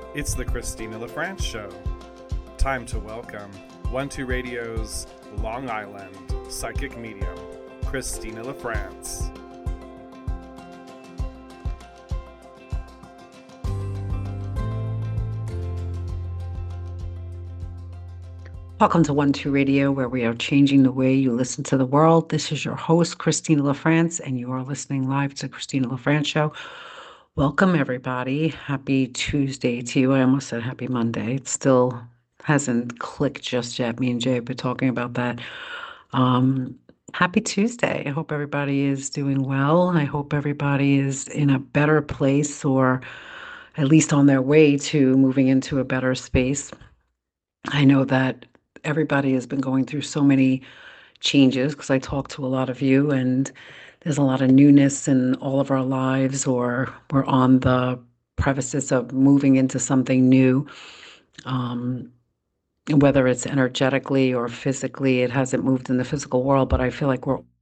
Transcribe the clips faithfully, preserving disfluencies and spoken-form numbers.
It's the Christina LaFrance Show. Time to welcome one two Radio's Long Island psychic medium, Christina LaFrance. Welcome to one two Radio, where we are changing the way you listen to the world. This is your host, Christina LaFrance, and you are listening live to Christina LaFrance Show. Welcome, everybody. Happy Tuesday to you. I almost said happy Monday. It still hasn't clicked just yet. Me and Jay have been talking about that. Um, happy Tuesday. I hope everybody is doing well. I hope everybody is in a better place, or at least on their way to moving into a better space. I know that everybody has been going through so many changes because I talk to a lot of you, and there's a lot of newness in all of our lives, or we're on the premises of moving into something new. Um, whether it's energetically or physically, it hasn't moved in the physical world, but I feel like we're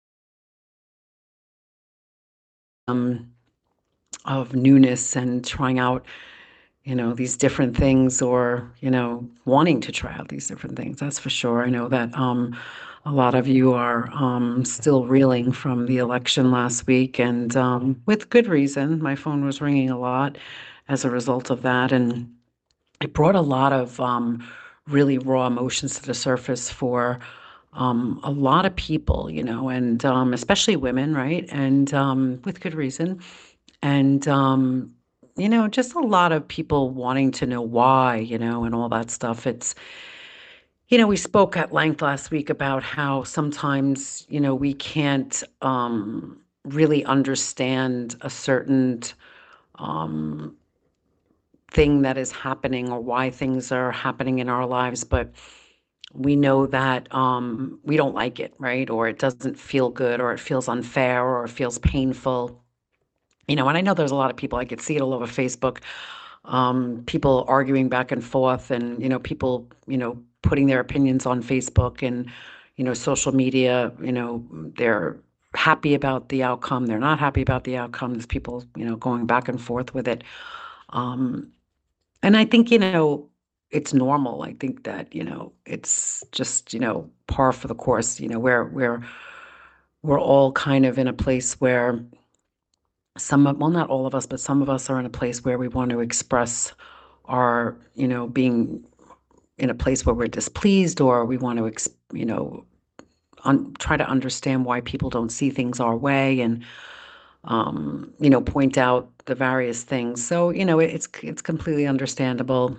um, of newness and trying out, you know, these different things, or, you know, wanting to try out these different things. That's for sure. I know that um, a lot of you are um, still reeling from the election last week, and um, with good reason. My phone was ringing a lot as a result of that, and it brought a lot of um, really raw emotions to the surface for um, a lot of people, you know, and um, especially women, right? And um, with good reason. And, um, you know, just a lot of people wanting to know why, you know, and all that stuff. It's, you know, we spoke at length last week about how sometimes, you know, we can't um, really understand a certain um, thing that is happening, or why things are happening in our lives, but we know that um, we don't like it, right? Or it doesn't feel good, or it feels unfair, or it feels painful. You know, and I know there's a lot of people, I could see it all over Facebook, um, people arguing back and forth, and, you know, people, you know, putting their opinions on Facebook and, you know, social media. You know, they're happy about the outcome, they're not happy about the outcome. There's people, you know, going back and forth with it. Um, and I think, you know, it's normal. I think that, you know, it's just, you know, par for the course. You know, we're, we're, we're all kind of in a place where some of, well, not all of us, but some of us are in a place where we want to express our, you know, being in a place where we're displeased, or we want to, ex, you know, un, try to understand why people don't see things our way, and, um, you know, point out the various things. So, you know, it, it's it's completely understandable.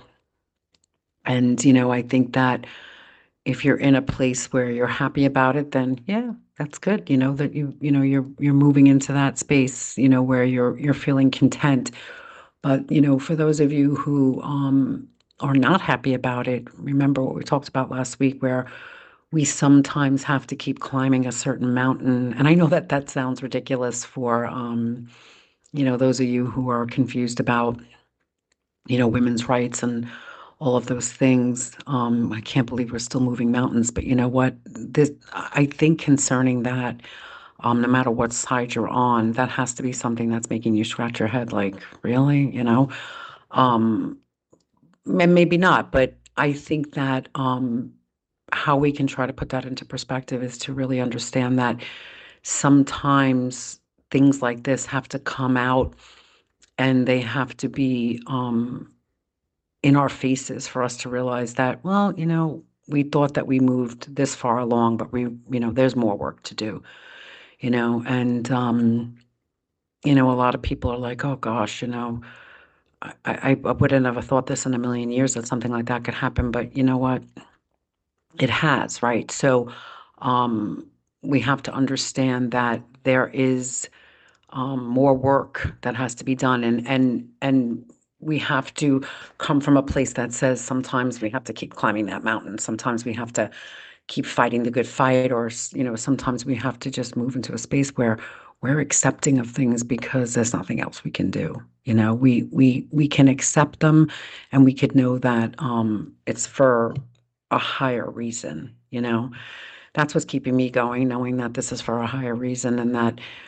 And, you know, I think that if you're in a place where you're happy about it, then yeah, that's good. You know, that you, you know, you're you're moving into that space, you know, where you're you're feeling content. But, you know, for those of you who um, are not happy about it, remember what we talked about last week, where we sometimes have to keep climbing a certain mountain. And I know that that sounds ridiculous for, um, you know, those of you who are confused about, you know, women's rights and all of those things. Um, I can't believe we're still moving mountains. But you know what? This, I think concerning that, um, no matter what side you're on, that has to be something that's making you scratch your head like, really? You know? Um, and maybe not, but I think that um, how we can try to put that into perspective is to really understand that sometimes things like this have to come out, and they have to be um, in our faces for us to realize that, well, you know, we thought that we moved this far along, but we, you know, there's more work to do, you know, and, um, you know, a lot of people are like, oh gosh, you know, I, I, I would have never thought this in a million years that something like that could happen. But you know what? It has, right? So um, we have to understand that there is um, more work that has to be done, and and and we have to come from a place that says sometimes we have to keep climbing that mountain. Sometimes we have to keep fighting the good fight, or you know, sometimes we have to just move into a space where we're accepting of things because there's nothing else we can do. You know, we we we can accept them, and we could know that um, it's for a higher reason. You know, that's what's keeping me going, knowing that this is for a higher reason, and that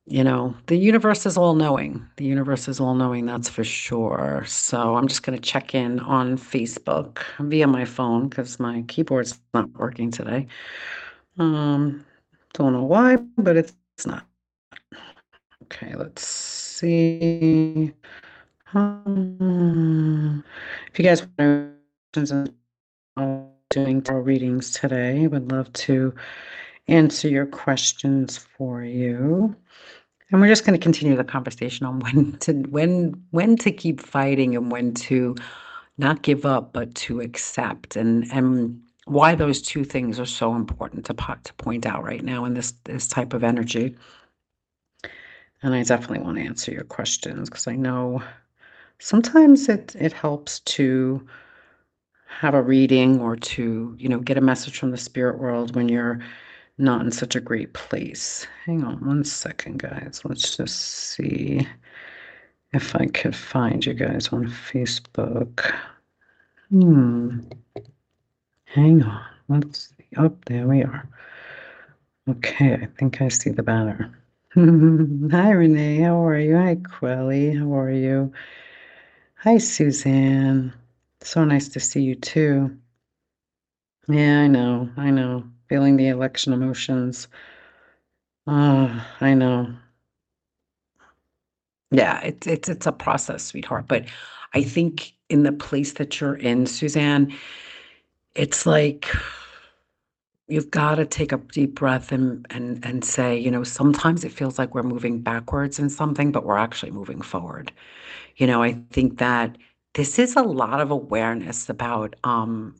you know, the universe is all knowing. The universe is all knowing, that's for sure. So I'm just going to check in on Facebook via my phone because my keyboard's not working today. Um, don't know why, but it's not. Okay, let's see. Um, if you guys want to doing tarot readings today, would love to answer your questions for you. And we're just going to continue the conversation on when to when when to keep fighting and when to not give up, but to accept, and and why those two things are so important to po- to point out right now in this this type of energy. And I definitely want to answer your questions because I know sometimes it it helps to have a reading or to, you know, get a message from the spirit world when you're not in such a great place. Hang on one second, guys. Let's just see if I could find you guys on Facebook. Hmm. Hang on. Let's see. Oh, there we are. Okay, I think I see the banner. Hi, Renee. How are you? Hi, Quelly. How are you? Hi, Suzanne. So nice to see you too. Yeah, I know. I know. Feeling the election emotions. Oh, I know. Yeah, it's it's it's a process, sweetheart. But I think in the place that you're in, Suzanne, it's like you've got to take a deep breath and and and say, you know, sometimes it feels like we're moving backwards in something, but we're actually moving forward. You know, I think that this is a lot of awareness about um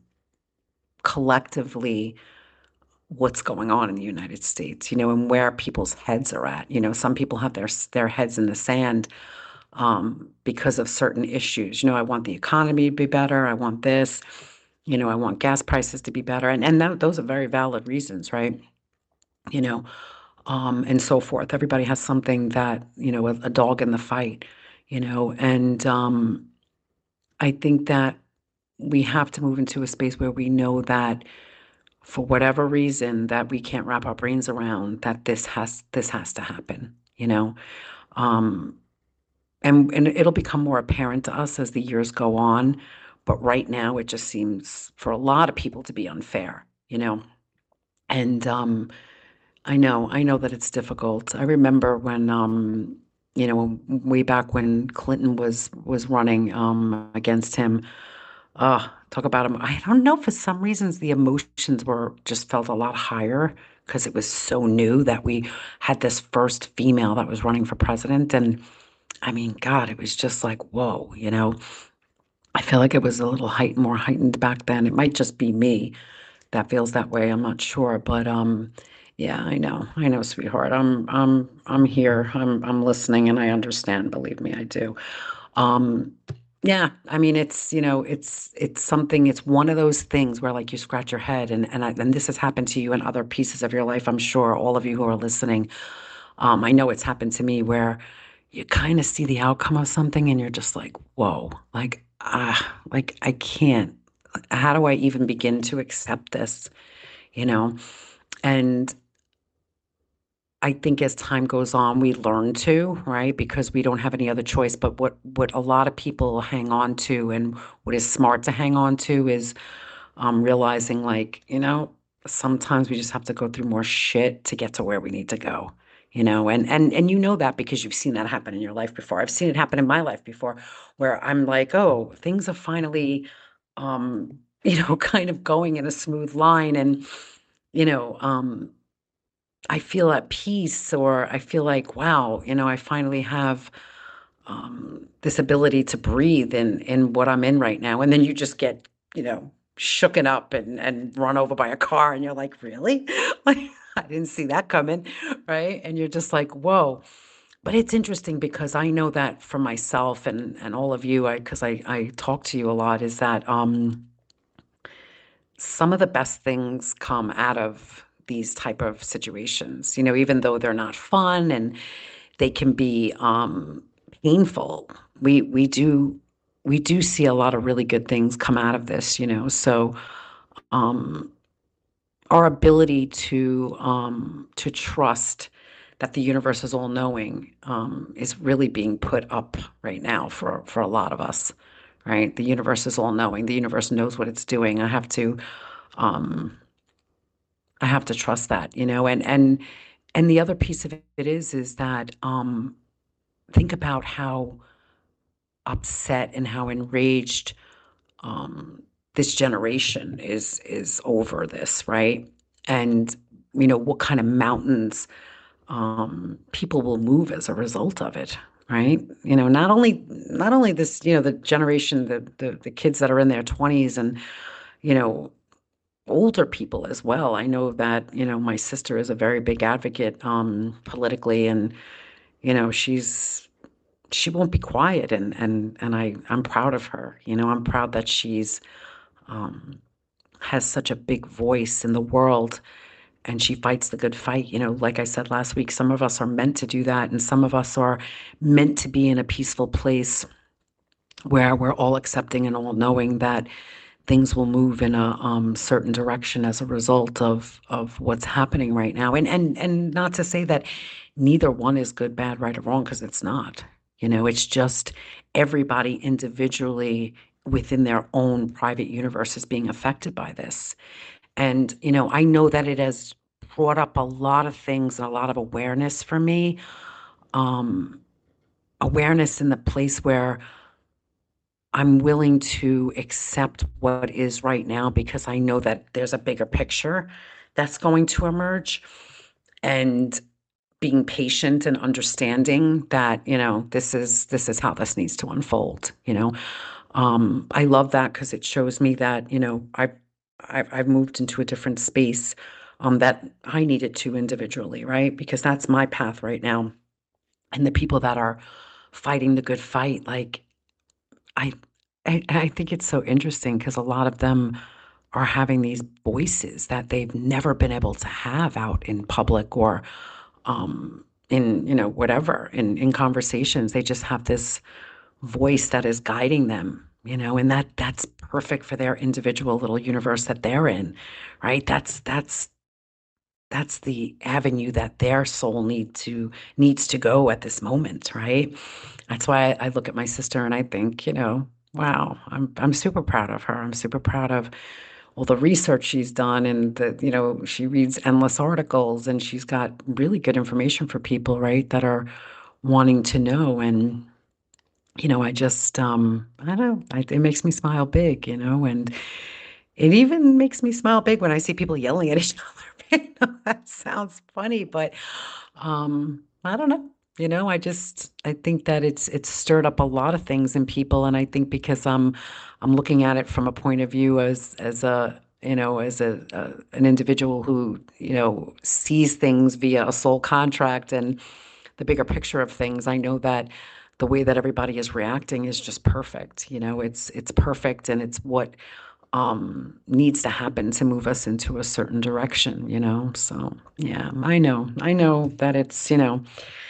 collectively what's going on in the United States, you know, and where people's heads are at. You know, some people have their s- their heads in the sand um, because of certain issues. You know, I want the economy to be better. I want this. You know, I want gas prices to be better, and and that, those are very valid reasons, right? You know, um, and so forth. Everybody has something that you know, a, a dog in the fight. You know, and um, I think that we have to move into a space where we know that for whatever reason that we can't wrap our brains around that this has this has to happen, you know. Um, and and it'll become more apparent to us as the years go on, but right now it just seems for a lot of people to be unfair, you know. And um, I know, I know that it's difficult. I remember when um, you know, way back when Clinton was was running um against him. Uh, talk about him. I don't know, for some reasons the emotions were just felt a lot higher because it was so new that we had this first female that was running for president. And I mean, God, it was just like, whoa, you know. I feel like it was a little height more heightened back then. It might just be me that feels that way. I'm not sure, but um, yeah, I know, I know, sweetheart. I'm I'm I'm here. I'm I'm listening, and I understand. Believe me, I do. Um, yeah, I mean, it's, you know, it's it's something, it's one of those things where like you scratch your head and and I, and this has happened to you in other pieces of your life, I'm sure, all of you who are listening. Um, I know it's happened to me where you kind of see the outcome of something and you're just like, whoa, like ah, like I can't. How do I even begin to accept this? You know? And I think as time goes on, we learn to, right? Because we don't have any other choice. But what what a lot of people hang on to, and what is smart to hang on to, is um, realizing, like, you know, sometimes we just have to go through more shit to get to where we need to go. You know, and and and you know that because you've seen that happen in your life before. I've seen it happen in my life before, where I'm like, oh, things are finally, um, you know, kind of going in a smooth line, and you know, um, I feel at peace, or I feel like, wow, you know, I finally have um, this ability to breathe in in what I'm in right now. And then you just get, you know, shooken up and and run over by a car, and you're like, really? Like, I didn't see that coming, right? And you're just like, whoa. But it's interesting because I know that for myself and and all of you, I because I I talk to you a lot, is that um some of the best things come out of these type of situations, you know, even though they're not fun and they can be um, painful. We we do we do see a lot of really good things come out of this, you know. So um, our ability to um, to trust that the universe is all knowing um, is really being put up right now for for a lot of us, right? The universe is all knowing. The universe knows what it's doing. I have to um, I have to trust that, you know, and and and the other piece of it is is that um, think about how upset and how enraged um, this generation is is over this, right? And you know what kind of mountains um, people will move as a result of it, right? You know, not only not only this, you know, the generation, the the, the kids that are in their twenties, and you know, older people as well. I know that you know my sister is a very big advocate um, politically, and you know she's she won't be quiet, and and and I I'm proud of her. You know, I'm proud that she's um, has such a big voice in the world, and she fights the good fight. You know, like I said last week, some of us are meant to do that, and some of us are meant to be in a peaceful place where we're all accepting and all knowing that things will move in a um, certain direction as a result of of what's happening right now. And and and not to say that neither one is good, bad, right, or wrong, because it's not. You know, it's just everybody individually within their own private universe is being affected by this. And, you know, I know that it has brought up a lot of things and a lot of awareness for me. Um, awareness in the place where I'm willing to accept what is right now because I know that there's a bigger picture that's going to emerge. And being patient and understanding that, you know, this is this is how this needs to unfold, you know. Um, I love that because it shows me that, you know, I've I've, I've moved into a different space um, that I needed to individually, right? Because that's my path right now. And the people that are fighting the good fight, like I, I, I think it's so interesting because a lot of them are having these voices that they've never been able to have out in public or um, in, you know, whatever, in in conversations. They just have this voice that is guiding them, you know, and that that's perfect for their individual little universe that they're in, right? That's that's that's the avenue that their soul need to needs to go at this moment, right? That's why I, I look at my sister and I think, you know, wow, I'm I'm super proud of her. I'm super proud of all the research she's done, and the, you know, she reads endless articles, and she's got really good information for people, right, that are wanting to know. And you know, I just, um, I don't know, I, it makes me smile big, you know, and it even makes me smile big when I see people yelling at each other. You know, that sounds funny, but um, I don't know. You know, I just I think that it's it's stirred up a lot of things in people, and I think because I'm I'm looking at it from a point of view as as a you know as a, a an individual who you know sees things via a soul contract and the bigger picture of things. I know that the way that everybody is reacting is just perfect. You know, it's it's perfect, and it's what um needs to happen to move us into a certain direction, you know. So yeah, I know. I know that it's, you know,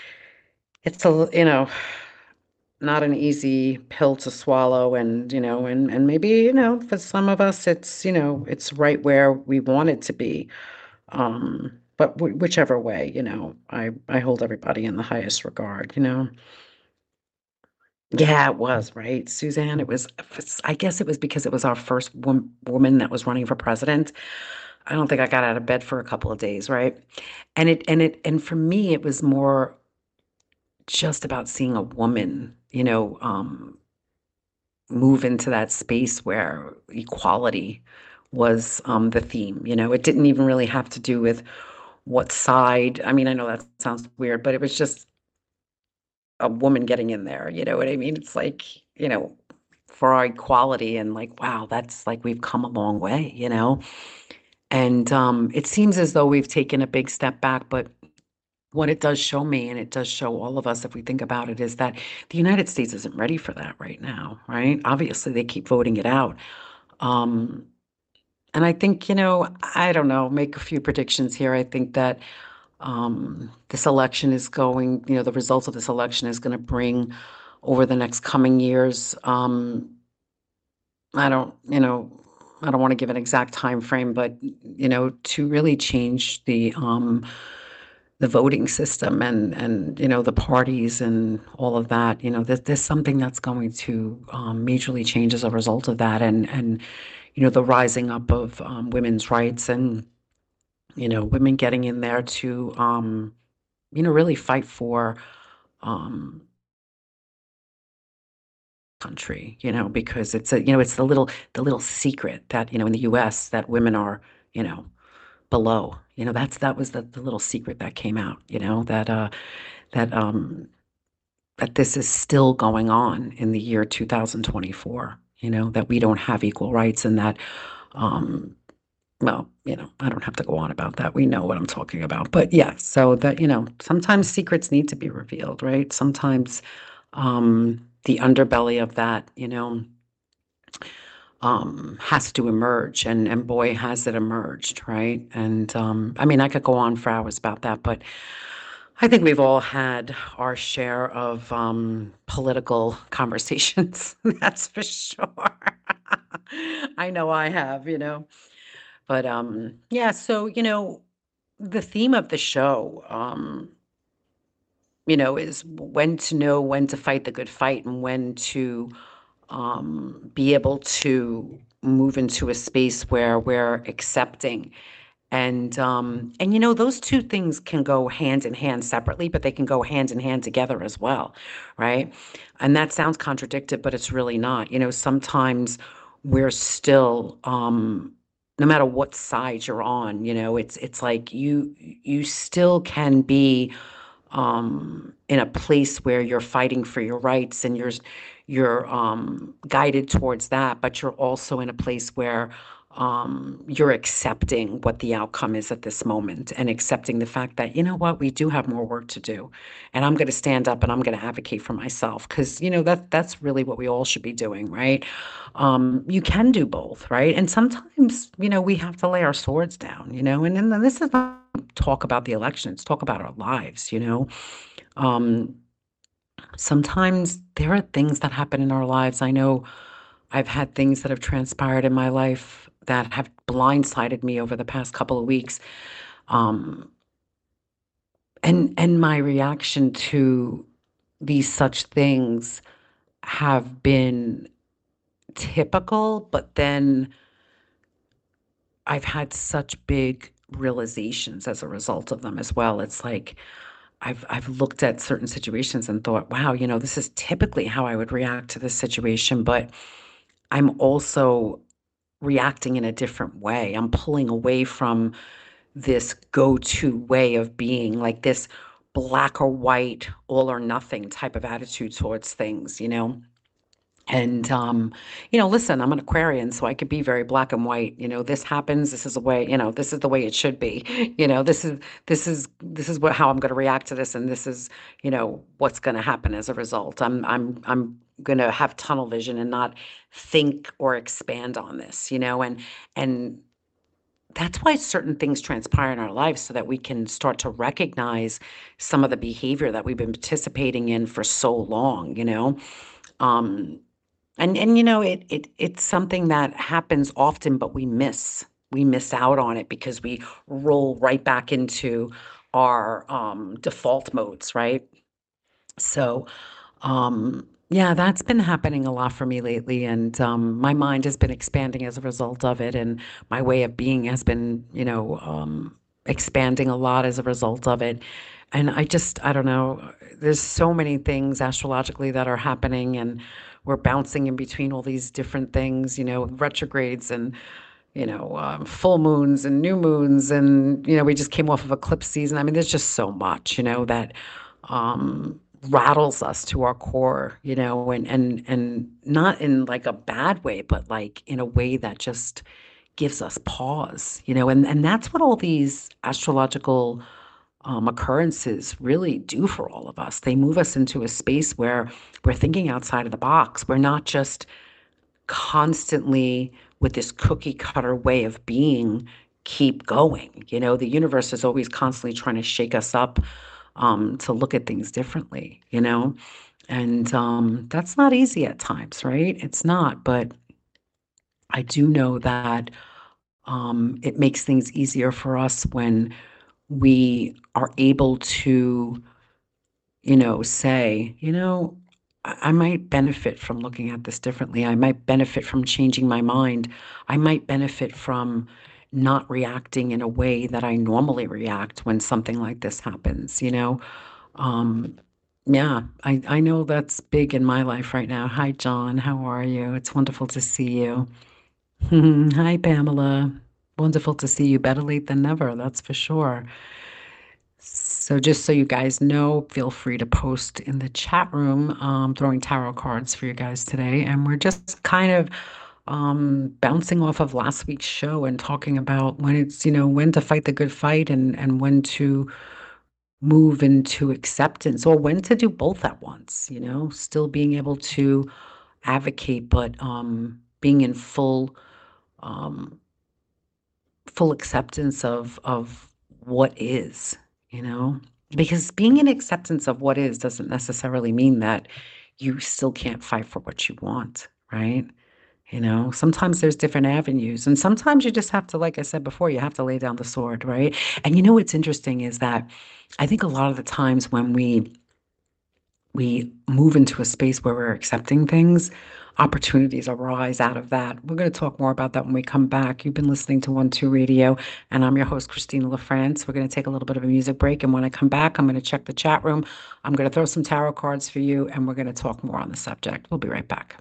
it's a, you know, not an easy pill to swallow, and, you know, and and maybe, you know, for some of us it's, you know, it's right where we want it to be. Um but w- whichever way, you know, I I hold everybody in the highest regard, you know. Yeah, it was, right? Suzanne, it was, I guess it was because it was our first wom woman that was running for president. I don't think I got out of bed for a couple of days, right? And it and it and for me, it was more just about seeing a woman, you know, um, move into that space where equality was um, the theme. You know, it didn't even really have to do with what side. I mean, I know that sounds weird, but it was just a woman getting in there. You know what I mean? It's like, you know, for our equality, and like, wow, that's like we've come a long way, you know? And um, it seems as though we've taken a big step back, but what it does show me, and it does show all of us if we think about it, is that the United States isn't ready for that right now, right? Obviously, they keep voting it out. Um, and I think, you know, I don't know, make a few predictions here. I think that um, this election is going, you know, the results of this election is going to bring over the next coming years. Um, I don't, you know, I don't want to give an exact time frame, but you know, to really change the um, the voting system and and you know the parties and all of that. You know, there's, there's something that's going to um, majorly change as a result of that, and and you know the rising up of um, women's rights and you know women getting in there to um, you know really fight for um, country. You know, because it's a you know it's the little the little secret that you know in the U S that women are you know below. You know, that's that was the, the little secret that came out. You know that uh, that um, that this is still going on in the year two thousand twenty-four, you know, that we don't have equal rights and that, um, well, you know, I don't have to go on about that. We know what I'm talking about. But yeah, so that, you know, sometimes secrets need to be revealed, right? Sometimes um, the underbelly of that, you know, um, has to emerge, and and boy, has it emerged, right? And um, I mean, I could go on for hours about that, but I think we've all had our share of um, political conversations. That's for sure. I know I have, you know. But um, yeah, so you know, the theme of the show, um, you know, is when to know when to fight the good fight and when to um, be able to move into a space where we're accepting and um, and you know those two things can go hand in hand separately, but they can go hand in hand together as well, right? And that sounds contradictory, but it's really not. You know, sometimes we're still, um, no matter what side you're on, you know, it's it's like you you still can be um, in a place where you're fighting for your rights and you're you're um, guided towards that, but you're also in a place where um, you're accepting what the outcome is at this moment and accepting the fact that, you know what, we do have more work to do. And I'm going to stand up and I'm going to advocate for myself because, you know, that that's really what we all should be doing, right? Um, you can do both, right? And sometimes, you know, we have to lay our swords down, you know, and then this is not talk about the elections, talk about our lives, you know. Um, sometimes there are things that happen in our lives. I know I've had things that have transpired in my life that have blindsided me over the past couple of weeks. Um, and and my reaction to these such things have been typical, but then I've had such big realizations as a result of them as well. It's like I've I've looked at certain situations and thought, wow, you know, this is typically how I would react to this situation, but I'm also reacting in a different way. I'm pulling away from this go-to way of being, like this black or white, all or nothing type of attitude towards things, you know? And um, you know, listen, I'm an Aquarian, so I could be very black and white. You know, this happens, this is the way, you know, this is the way it should be. You know, this is this is this is what how I'm going to react to this, and this is, you know, what's going to happen as a result. I'm I'm I'm going to have tunnel vision and not think or expand on this, you know, and and that's why certain things transpire in our lives so that we can start to recognize some of the behavior that we've been participating in for so long, you know. Um, and and you know, it it it's something that happens often, but we miss. We miss out on it because we roll right back into our um, default modes, right? So, um, yeah, that's been happening a lot for me lately, and um, my mind has been expanding as a result of it, and my way of being has been, you know, um, expanding a lot as a result of it. And I just, I don't know, there's so many things astrologically that are happening, and we're bouncing in between all these different things, you know, retrogrades and, you know, um, full moons and new moons. And, you know, we just came off of eclipse season. I mean, there's just so much, you know, that um, rattles us to our core, you know, and, and, and not in like a bad way, but like in a way that just gives us pause, you know, and, and that's what all these astrological um, occurrences really do for all of us. They move us into a space where we're thinking outside of the box. We're not just constantly with this cookie cutter way of being, keep going. You know, the universe is always constantly trying to shake us up um, to look at things differently, you know? And um, that's not easy at times, right? It's not, but I do know that um, it makes things easier for us when we are able to, you know, say, you know, I, I might benefit from looking at this differently. I might benefit from changing my mind. I might benefit from not reacting in a way that I normally react when something like this happens, you know? Um, yeah, I, I know that's big in my life right now. Hi, John. How are you? It's wonderful to see you. Hi, Pamela. Wonderful to see you. Better late than never, that's for sure. So just so you guys know, feel free to post in the chat room, um, throwing tarot cards for you guys today. And we're just kind of um, bouncing off of last week's show and talking about when it's, you know, when to fight the good fight and, and when to move into acceptance or when to do both at once, you know, still being able to advocate, but um, being in full um, full acceptance of of what is, you know? Because being in acceptance of what is doesn't necessarily mean that you still can't fight for what you want, right? You know, sometimes there's different avenues, and sometimes you just have to, like I said before, you have to lay down the sword, right? And you know what's interesting is that I think a lot of the times when we we move into a space where we're accepting things, opportunities arise out of that. We're going to talk more about that when we come back. You've been listening to One Two Radio, and I'm your host, Christina LaFrance. We're going to take a little bit of a music break, and when I come back, I'm going to check the chat room. I'm going to throw some tarot cards for you, and we're going to talk more on the subject. We'll be right back.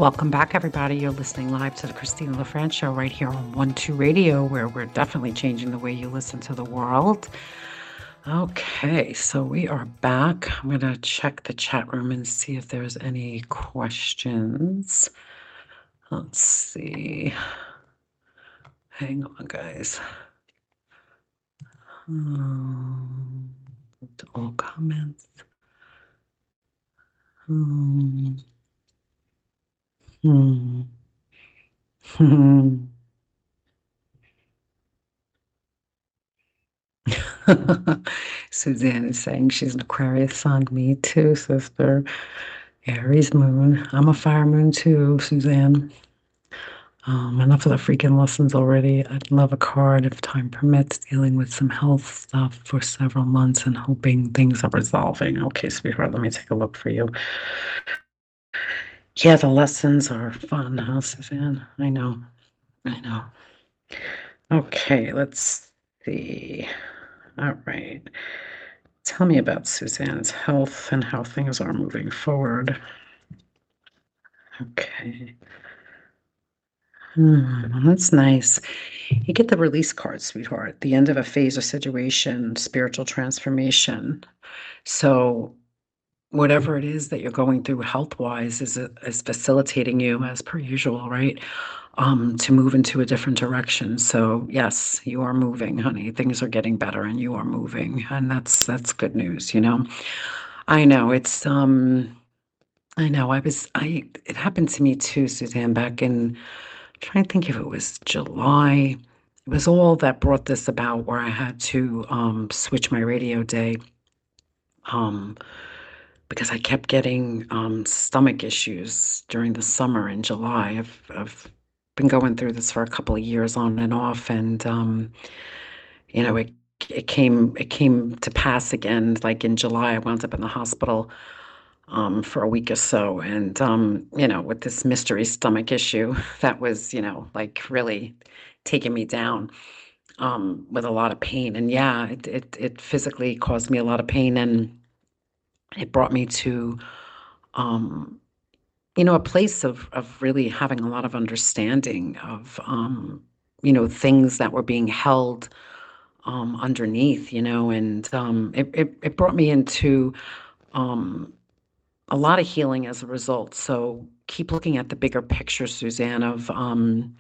Welcome back, everybody. You're listening live to the Christina LaFrance Show right here on One Two Radio, where we're definitely changing the way you listen to the world. Okay, so we are back. I'm going to check the chat room and see if there's any questions. Let's see. Hang on, guys. Um, all comments. Hmm. Hmm. Hmm. Suzanne is saying she's an Aquarius sun. Me too, sister. Aries moon. I'm a fire moon too, Suzanne. Um, enough of the freaking lessons already. I'd love a card if time permits, dealing with some health stuff for several months and hoping things are resolving. Okay, sweetheart, let me take a look for you. Yeah, the lessons are fun, huh, Suzanne? I know. I know. Okay, let's see. All right. Tell me about Suzanne's health and how things are moving forward. Okay. Hmm, that's nice. You get the release card, sweetheart. The end of a phase or situation, spiritual transformation. So whatever it is that you're going through health-wise is is facilitating you as per usual, right? Um, to move into a different direction. So yes, you are moving, honey. Things are getting better and you are moving. And that's that's good news, you know. I know it's um I know I was I it happened to me too, Suzanne, back in trying to think if it was July. It was all that brought this about where I had to um, switch my radio day um, because I kept getting um, stomach issues during the summer in July. I've, I've been going through this for a couple of years on and off, and um, you know, it it came it came to pass again. Like in July, I wound up in the hospital um, for a week or so. And, um, you know, with this mystery stomach issue that was, you know, like really taking me down um, with a lot of pain. And yeah, it, it, it physically caused me a lot of pain. And it brought me to, um, you know, a place of, of really having a lot of understanding of, um, you know, things that were being held um, underneath, you know, and um, it, it, it brought me into, um, a lot of healing as a result. So keep looking at the bigger picture, Suzanne, of um,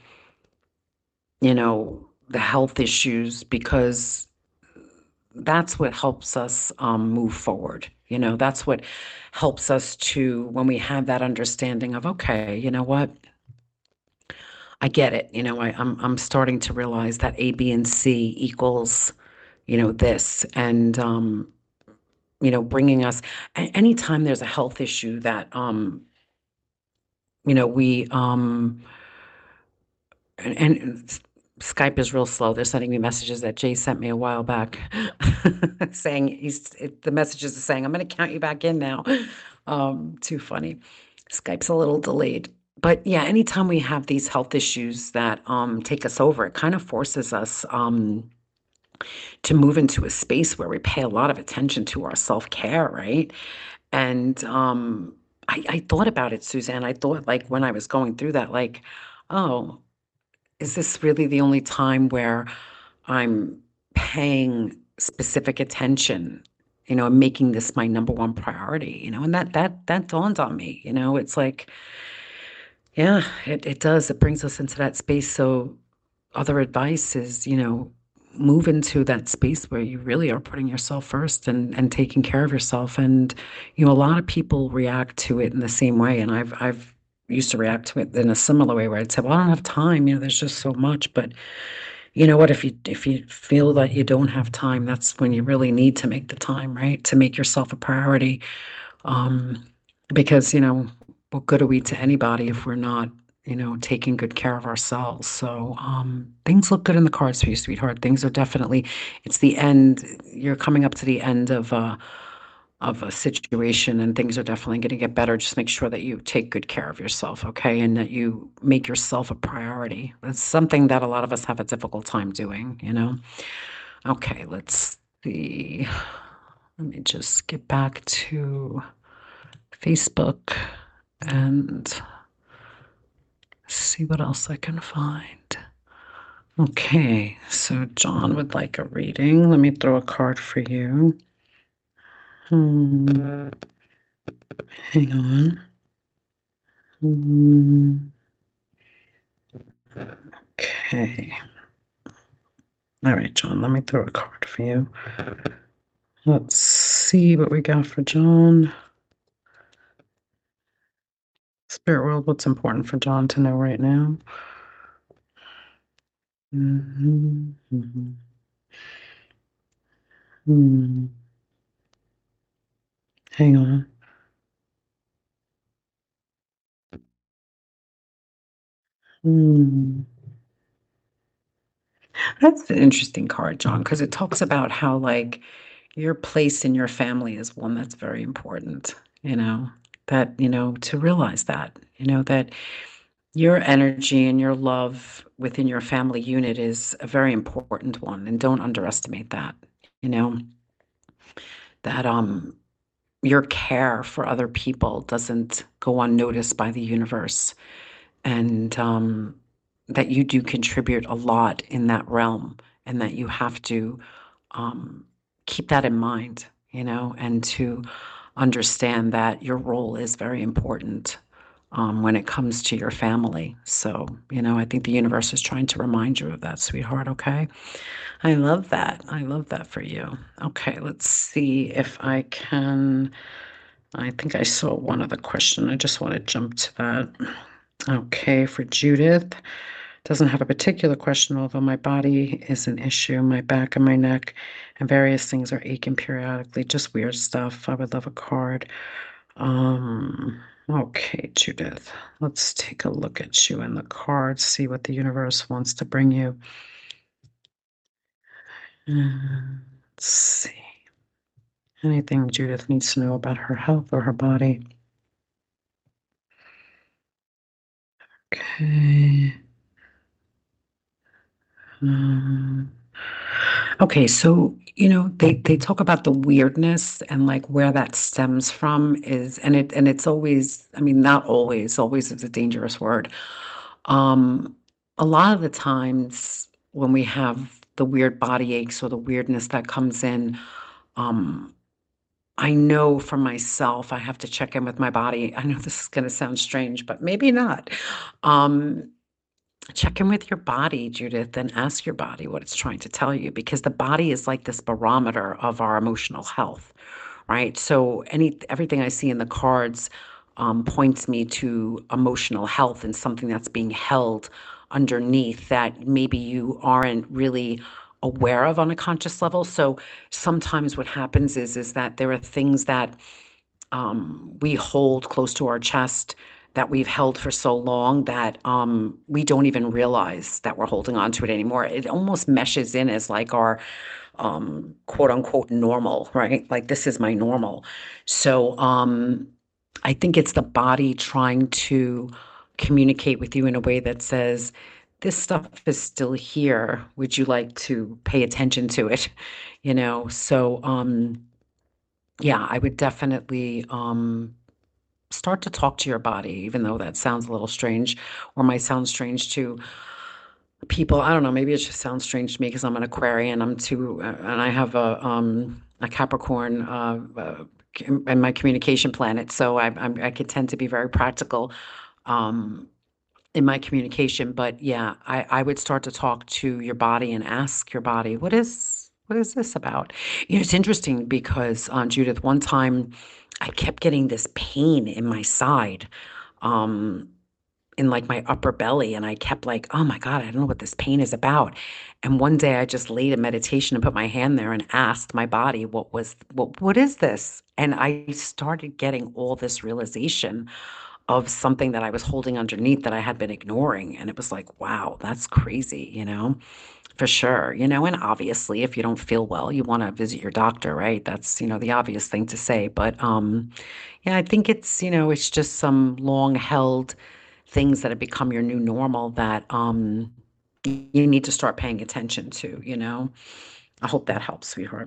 you know, the health issues because that's what helps us um, move forward. You know, that's what helps us to when we have that understanding of, okay, you know what, I get it. You know, I, I'm I'm starting to realize that A, B, and C equals, you know, this, and um, you know, bringing us a- anytime there's a health issue that um, you know, we um and, and Skype is real slow. They're sending me messages that Jay sent me a while back saying he's it, the messages are saying, I'm going to count you back in now. Um, too funny. Skype's a little delayed. But yeah, anytime we have these health issues that um, take us over, it kind of forces us um, to move into a space where we pay a lot of attention to our self-care, right? And um, I, I thought about it, Suzanne. I thought like when I was going through that, like, oh, is this really the only time where I'm paying specific attention, you know, and making this my number one priority, you know? And that that that dawned on me, you know, it's like, yeah, it, it does. It brings us into that space. So other advice is, you know, move into that space where you really are putting yourself first and and taking care of yourself. And, you know, a lot of people react to it in the same way. And I've I've used to react to it in a similar way where I'd say, well, I don't have time, you know, there's just so much. But you know what, if you if you feel that you don't have time, that's when you really need to make the time, right? To make yourself a priority. Um, because, you know, what good are we to anybody if we're not, you know, taking good care of ourselves? So um, things look good in the cards for you, sweetheart. Things are definitely, it's the end. You're coming up to the end of uh, of a situation, and things are definitely going to get better. Just make sure that you take good care of yourself, okay? And that you make yourself a priority. That's something that a lot of us have a difficult time doing, you know? Okay, let's see. Let me just get back to Facebook and see what else I can find. Okay, so John would like a reading. Let me throw a card for you. Hmm. Hang on. Hmm. Okay. All right, John, let me throw a card for you. Let's see what we got for John. Spirit world, what's important for John to know right now? Mm-hmm. Mm-hmm. Hmm. Hang on. Hmm. That's an interesting card, John, because it talks about how, like, your place in your family is one that's very important, you know, that, you know, to realize that, you know, that your energy and your love within your family unit is a very important one. And don't underestimate that, you know, that um your care for other people doesn't go unnoticed by the universe. And um that you do contribute a lot in that realm, and that you have to um, keep that in mind, you know, and to understand that your role is very important um, when it comes to your family. So, you know, I think the universe is trying to remind you of that, sweetheart. Okay. I love that. I love that for you. Okay. Let's see if I can. I think I saw one other question. I just want to jump to that. Okay. For Judith. Doesn't have a particular question, although my body is an issue, my back and my neck, and various things are aching periodically. Just weird stuff. I would love a card. Um, okay, Judith. Let's take a look at you and the cards, see what the universe wants to bring you. Mm, let's see. Anything Judith needs to know about her health or her body? Okay. Um, Okay, so you know they they talk about the weirdness and like where that stems from is, and it and it's always, I mean, not always, always is a dangerous word. Um, a lot of the times when we have the weird body aches or the weirdness that comes in, um, I know for myself, I have to check in with my body. I know this is going to sound strange, but maybe not. Um, Check in with your body, Judith, and ask your body what it's trying to tell you, because the body is like this barometer of our emotional health, right? So any everything I see in the cards um, points me to emotional health and something that's being held underneath that maybe you aren't really aware of on a conscious level. So sometimes what happens is is that there are things that um, we hold close to our chest that we've held for so long that um, we don't even realize that we're holding on to it anymore. It almost meshes in as like our um, quote unquote normal, right? Like this is my normal. So um, I think it's the body trying to communicate with you in a way that says, this stuff is still here. Would you like to pay attention to it? You know, so um, yeah, I would definitely um, start to talk to your body, even though that sounds a little strange or might sound strange to people. I don't know, maybe it just sounds strange to me because I'm an Aquarian. I'm too, uh, and I have a um a Capricorn uh, uh in my communication planet, so I I'm, I could tend to be very practical um in my communication. But yeah, I I would start to talk to your body and ask your body, what is what is this about? You know, it's interesting because um, Judith, one time I kept getting this pain in my side. Um, in like my upper belly, and I kept like, oh my God, I don't know what this pain is about. And one day I just laid in meditation and put my hand there and asked my body, what was what what is this? And I started getting all this realization of something that I was holding underneath that I had been ignoring. And it was like, wow, that's crazy, you know, for sure. You know, and obviously if you don't feel well, you want to visit your doctor, right? That's, you know, the obvious thing to say. But um, yeah, I think it's, you know, it's just some long held things that have become your new normal that um you need to start paying attention to, you know. I hope that helps, sweetheart.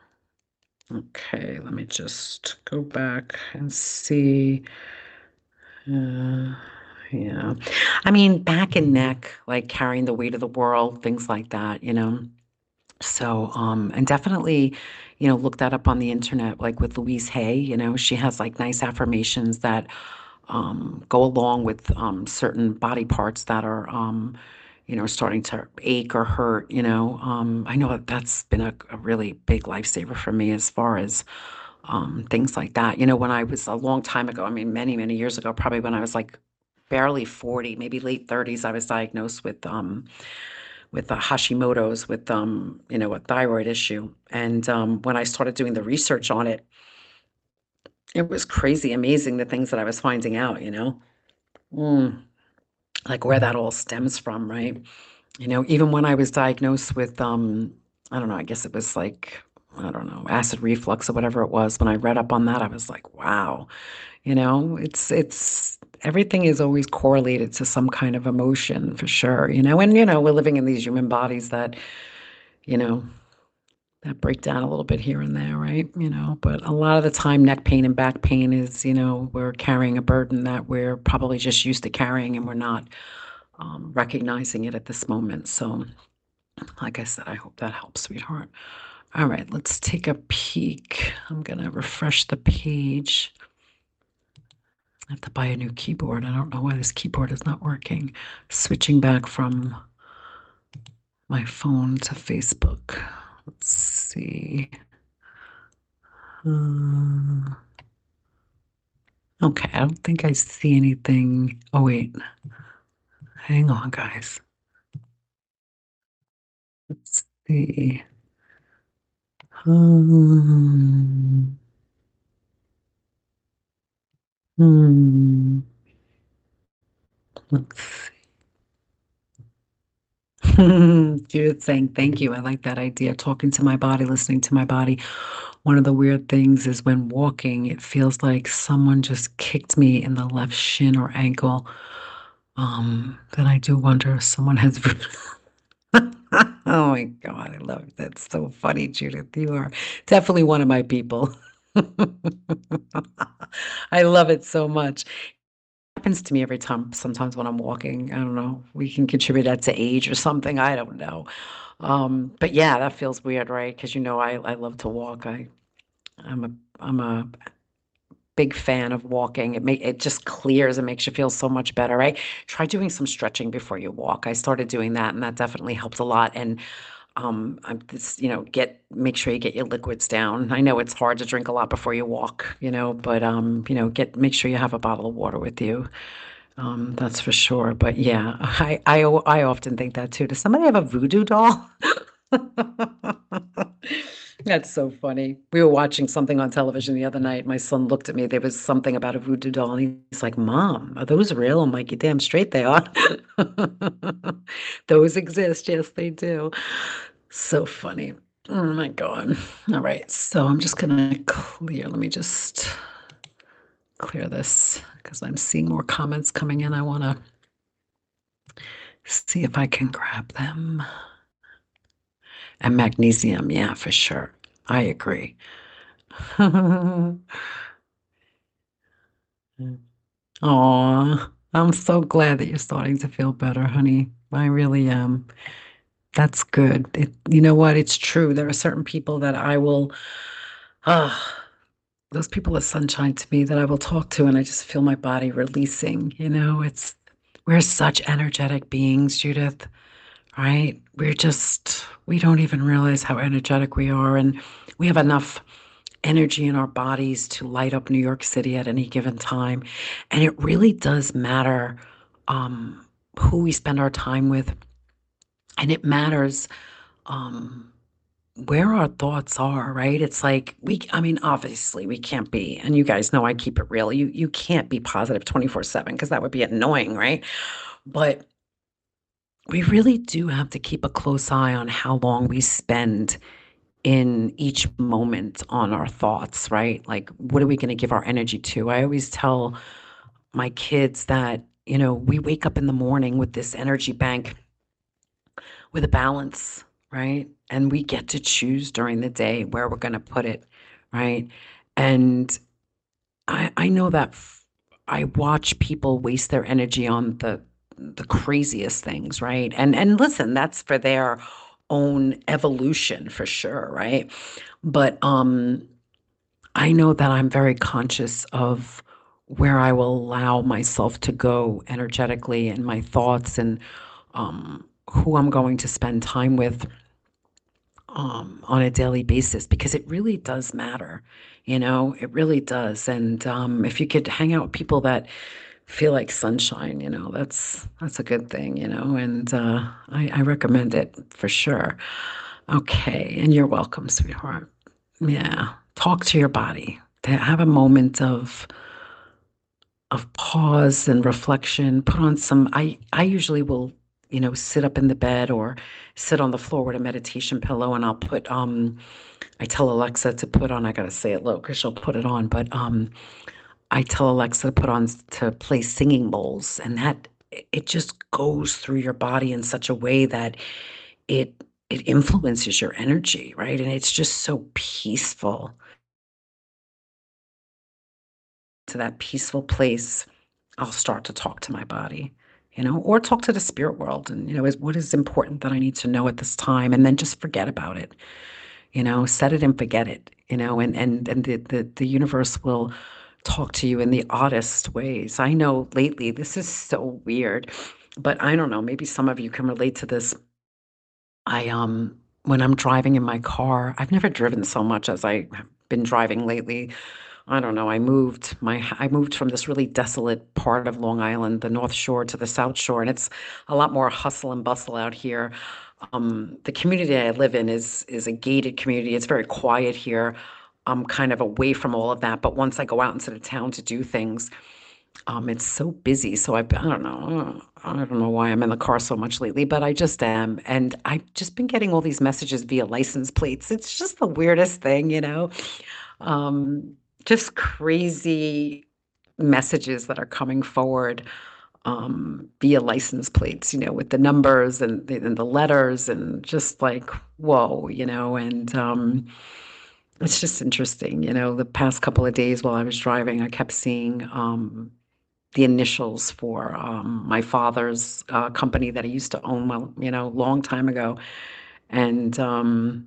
Okay, let me just go back and see. Uh, Yeah. I mean, back and neck, like carrying the weight of the world, things like that, you know. So, um, and definitely, you know, look that up on the internet, like with Louise Hay, you know, she has like nice affirmations that um, go along with um, certain body parts that are, um, you know, starting to ache or hurt, you know. Um, I know that that's been a, a really big lifesaver for me as far as um, things like that. You know, when I was a long time ago, I mean, many, many years ago, probably when I was like barely forty, maybe late thirties, I was diagnosed with um, with the Hashimoto's, with um, you know, a thyroid issue. And um, when I started doing the research on it, it was crazy, amazing the things that I was finding out, you know, mm, like where that all stems from, right? You know, even when I was diagnosed with, um, I don't know, I guess it was like, I don't know, acid reflux or whatever it was. When I read up on that, I was like, wow, you know, it's, it's, everything is always correlated to some kind of emotion for sure, you know, and, you know, we're living in these human bodies that, you know, that break down a little bit here and there, right? You know, but a lot of the time, neck pain and back pain is, you know, we're carrying a burden that we're probably just used to carrying and we're not um, recognizing it at this moment. So, like I said, I hope that helps, sweetheart. All right, let's take a peek. I'm going to refresh the page. I have to buy a new keyboard. I don't know why this keyboard is not working. Switching back from my phone to Facebook. Let's see. Uh, okay, I don't think I see anything. Oh, wait. Hang on, guys. Let's see. Um, hmm. Let's see. Judith saying, thank you. I like that idea. Talking to my body, listening to my body. One of the weird things is when walking, it feels like someone just kicked me in the left shin or ankle. Um, then I do wonder if someone has. Oh my God, I love it. That's so funny, Judith. You are definitely one of my people. I love it so much. Happens to me every time, sometimes when I'm walking. I don't know. We can contribute that to age or something. I don't know. Um, but yeah, that feels weird, right? Because you know, I, I love to walk. I I'm a I'm a big fan of walking. It make it just clears and makes you feel so much better, right? Try doing some stretching before you walk. I started doing that, and that definitely helps a lot. And um, I'm this, you know, get make sure you get your liquids down. I know it's hard to drink a lot before you walk, you know, but um, you know, get make sure you have a bottle of water with you. Um, that's for sure. But yeah, I I o- I often think that too. Does somebody have a voodoo doll? That's so funny. We were watching something on television the other night. My son looked at me. There was something about a voodoo doll, and he's like, "Mom, are those real?" I'm like, "You damn straight they are." Those exist. Yes, they do. So funny. Oh my God. All right. So I'm just gonna clear. Let me just clear this because I'm seeing more comments coming in. I want to see if I can grab them. And magnesium, yeah, for sure. I agree. Aw, I'm so glad that you're starting to feel better, honey. I really am. That's good. It, you know what? It's true. There are certain people that I will, ah, those people are sunshine to me that I will talk to, and I just feel my body releasing. You know, it's, we're such energetic beings, Judith, right? We're just, we don't even realize how energetic we are. And we have enough energy in our bodies to light up New York City at any given time. And it really does matter um, who we spend our time with. And it matters um, where our thoughts are, right? It's like we, I mean, obviously we can't be, and you guys know I keep it real. You you can't be positive twenty-four seven because that would be annoying, right? But we really do have to keep a close eye on how long we spend in each moment on our thoughts, right? Like, what are we going to give our energy to? I always tell my kids that, you know, we wake up in the morning with this energy bank with a balance, right? And we get to choose during the day where we're going to put it, right? And I, I know that f- I watch people waste their energy on the the craziest things, right? And and listen, that's for their own evolution for sure, right? But um I know that I'm very conscious of where I will allow myself to go energetically and my thoughts and um who I'm going to spend time with um, on a daily basis because it really does matter. You know, it really does. And um, if you could hang out with people that feel like sunshine, you know, that's that's a good thing. You know, and uh, I, I recommend it for sure. Okay, and you're welcome, sweetheart. Yeah, talk to your body. To have a moment of of pause and reflection. Put on some. I I usually will, you know, sit up in the bed or sit on the floor with a meditation pillow, and I'll put um I tell Alexa to put on, I gotta say it low because she'll put it on, but um, I tell Alexa to put on to play singing bowls, and that it just goes through your body in such a way that it it influences your energy, right? And it's just so peaceful. To that peaceful place, I'll start to talk to my body, you know, or talk to the spirit world, and you know, is what is important that I need to know at this time, and then just forget about it. You know, set it and forget it, you know, and and and the the, the universe will talk to you in the oddest ways. I know lately this is so weird, but I don't know, maybe some of you can relate to this. I um when I'm driving in my car, I've never driven so much as I have been driving lately. I don't know. I moved my I moved from this really desolate part of Long Island, the North Shore, to the South Shore, and it's a lot more hustle and bustle out here. Um, the community I live in is is a gated community. It's very quiet here. I'm kind of away from all of that, but once I go out into the town to do things, um, it's so busy. So I, I don't know. I don't know why I'm in the car so much lately, but I just am. And I've just been getting all these messages via license plates. It's just the weirdest thing, you know? Um, just crazy messages that are coming forward um, via license plates, you know, with the numbers and the, and the letters and just like, whoa, you know, and um, it's just interesting, you know, the past couple of days while I was driving, I kept seeing um, the initials for um, my father's uh, company that I used to own, well, you know, long time ago. And um,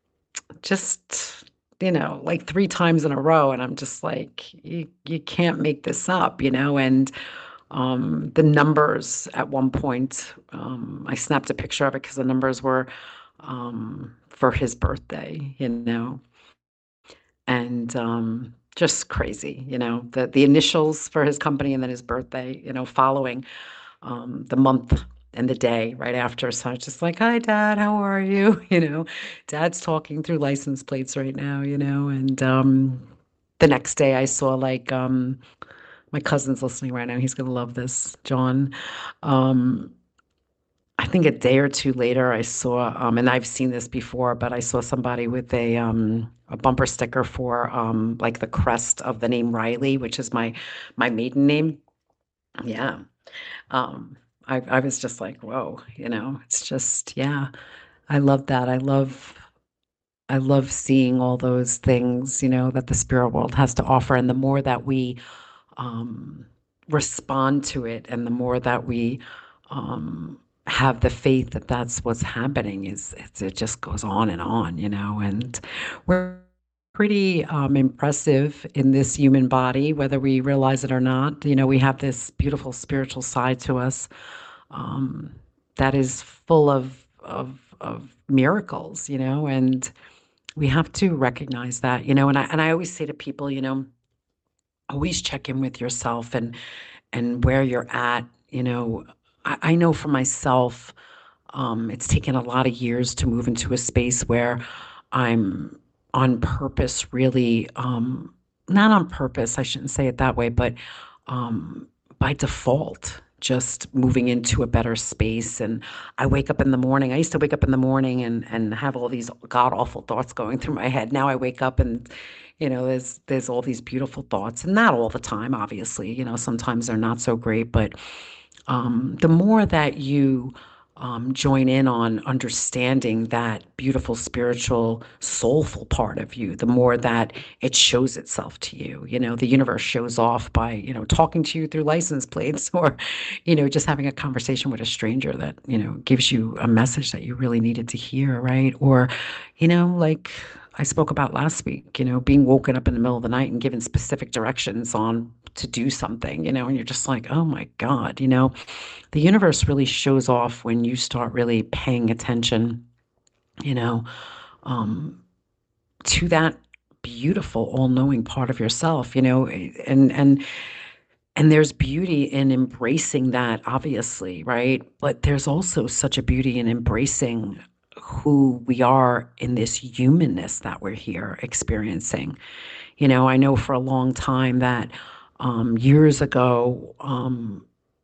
just, you know, like three times in a row. And I'm just like, you, you can't make this up, you know? And um, the numbers at one point, um, I snapped a picture of it because the numbers were um, for his birthday, you know? And um, just crazy, you know, the the initials for his company and then his birthday, you know, following um, the month and the day right after. So I was just like, "Hi, Dad, how are you?" You know, Dad's talking through license plates right now, you know, and um, the next day I saw like um, my cousin's listening right now. He's gonna love this, John. Um, I think a day or two later, I saw, um, and I've seen this before, but I saw somebody with a um, a bumper sticker for um, like the crest of the name Riley, which is my my maiden name. Yeah, um, I I was just like, whoa, you know, it's just yeah, I love that. I love I love seeing all those things, you know, that the spirit world has to offer, and the more that we um, respond to it, and the more that we um, have the faith that that's what's happening, is it's, it just goes on and on, you know. And we're pretty um, impressive in this human body, whether we realize it or not. You know, we have this beautiful spiritual side to us um, that is full of of of miracles, you know, and we have to recognize that, you know. And I and I always say to people, you know, always check in with yourself and and where you're at. You know, I, I know for myself, um, it's taken a lot of years to move into a space where I'm on purpose, really, um, not on purpose, I shouldn't say it that way, but um, by default, just moving into a better space. And I wake up in the morning. I used to wake up in the morning and and have all these god awful thoughts going through my head. Now I wake up and you know there's there's all these beautiful thoughts, and not all the time, obviously. You know, sometimes they're not so great, but um, the more that you um, join in on understanding that beautiful, spiritual, soulful part of you, the more that it shows itself to you. You know, the universe shows off by, you know, talking to you through license plates or, you know, just having a conversation with a stranger that, you know, gives you a message that you really needed to hear, right? Or, you know, like I spoke about last week, you know, being woken up in the middle of the night and given specific directions on to do something, you know, and you're just like, oh my God, you know, the universe really shows off when you start really paying attention, you know, um, to that beautiful, all-knowing part of yourself, you know, and and and there's beauty in embracing that, obviously, right? But there's also such a beauty in embracing who we are in this humanness that we're here experiencing. You know, I know for a long time that um, years ago, um,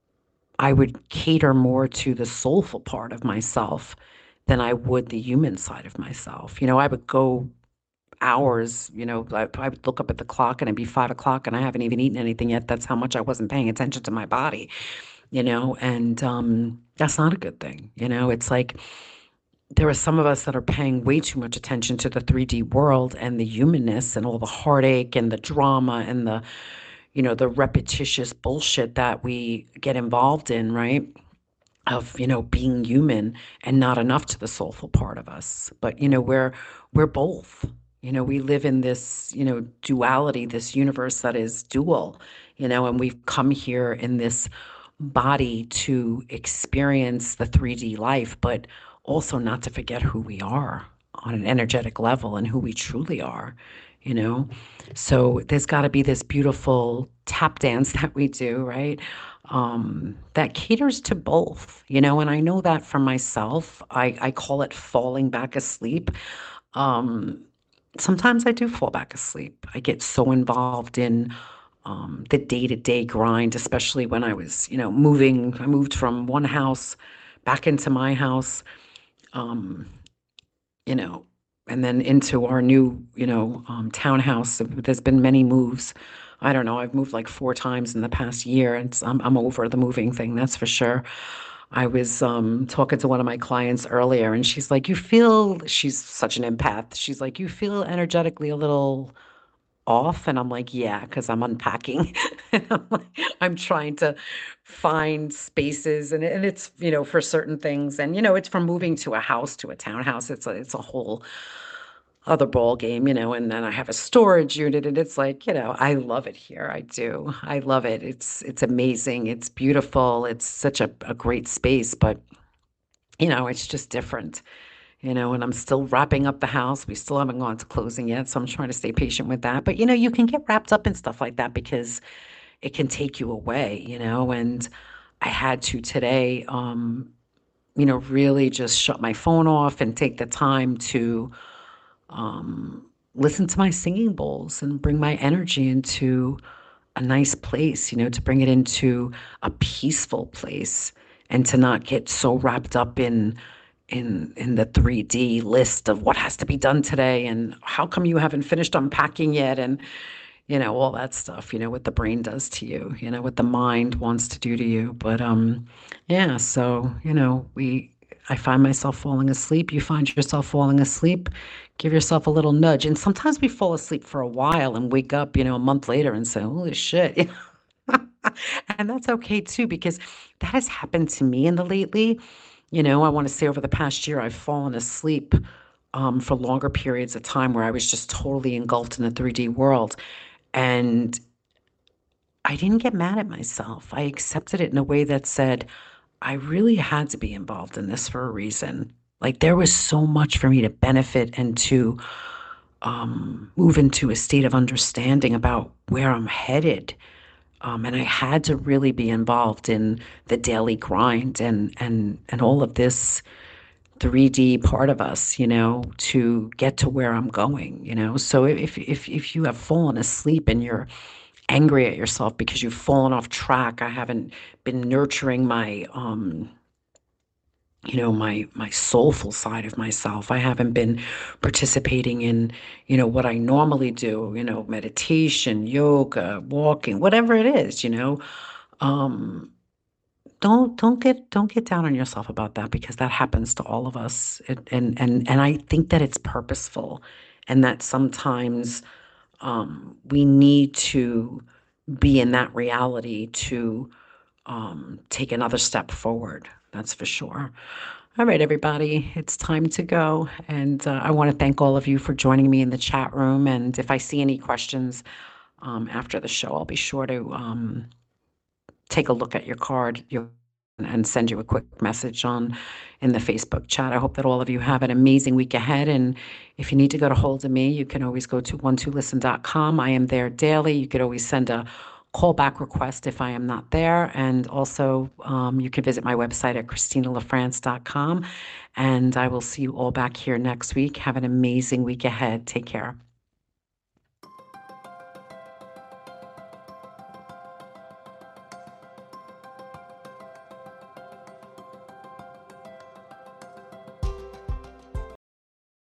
I would cater more to the soulful part of myself than I would the human side of myself. You know, I would go hours, you know, I, I would look up at the clock and it'd be five o'clock and I haven't even eaten anything yet. That's how much I wasn't paying attention to my body, you know, and um, that's not a good thing. You know, it's like there are some of us that are paying way too much attention to the three D world and the humanness and all the heartache and the drama and the, you know, the repetitious bullshit that we get involved in, right? Of, you know, being human and not enough to the soulful part of us. But, you know, we're we're both. You know, we live in this, you know, duality, this universe that is dual, you know, and we've come here in this body to experience the three D life, but also not to forget who we are on an energetic level and who we truly are, you know? So there's got to be this beautiful tap dance that we do, right? Um, that caters to both, you know, and I know that for myself, I, I call it falling back asleep. Um, Sometimes I do fall back asleep. I get so involved in um, the day-to-day grind, especially when I was, you know, moving. I moved from one house back into my house, um, you know, and then into our new, you know, um, townhouse. There's been many moves. I don't know. I've moved like four times in the past year, and I'm I'm over the moving thing. That's for sure. I was um, talking to one of my clients earlier, and she's like, "You feel," she's such an empath. She's like, "You feel energetically a little off," and I'm like, "Yeah, because I'm unpacking." And I'm like, I'm trying to find spaces, and and it's, you know, for certain things, and, you know, it's from moving to a house to a townhouse. It's a it's a whole other ball game, you know, and then I have a storage unit, and it's like, you know, I love it here. I do. I love it. It's it's amazing. It's beautiful. It's such a, a great space, but, you know, it's just different, you know, and I'm still wrapping up the house. We still haven't gone to closing yet, so I'm trying to stay patient with that. But, you know, you can get wrapped up in stuff like that because it can take you away, you know, and I had to today, um, you know, really just shut my phone off and take the time to um, listen to my singing bowls and bring my energy into a nice place, you know, to bring it into a peaceful place and to not get so wrapped up in in in the three D list of what has to be done today and how come you haven't finished unpacking yet and, you know, all that stuff, you know, what the brain does to you, you know, what the mind wants to do to you. But um yeah, so, you know, we I find myself falling asleep, you find yourself falling asleep, give yourself a little nudge. And sometimes we fall asleep for a while and wake up, you know, a month later and say, "Holy shit." And that's okay too, because that has happened to me in the lately. You know, I want to say over the past year, I've fallen asleep um, for longer periods of time where I was just totally engulfed in the three D world. And I didn't get mad at myself. I accepted it in a way that said, I really had to be involved in this for a reason. Like there was so much for me to benefit and to um, move into a state of understanding about where I'm headed. Um, and I had to really be involved in the daily grind and and and all of this three D part of us, you know, to get to where I'm going, you know. So if if if you have fallen asleep and you're angry at yourself because you've fallen off track, I haven't been nurturing my um you know, my my soulful side of myself. I haven't been participating in, you know, what I normally do, you know, meditation, yoga, walking, whatever it is, you know. Um don't don't get don't get down on yourself about that because that happens to all of us. It, and and and I think that it's purposeful, and that sometimes um, we need to be in that reality to um, take another step forward. That's for sure. All right, everybody, it's time to go. And uh, I want to thank all of you for joining me in the chat room. And if I see any questions um, after the show, I'll be sure to um, take a look at your card your, and send you a quick message on in the Facebook chat. I hope that all of you have an amazing week ahead. And if you need to get a hold of me, you can always go to one two listen dot com. I am there daily. You could always send a callback request if I am not there. And also, um, you can visit my website at christina lafrance dot com. And I will see you all back here next week. Have an amazing week ahead. Take care.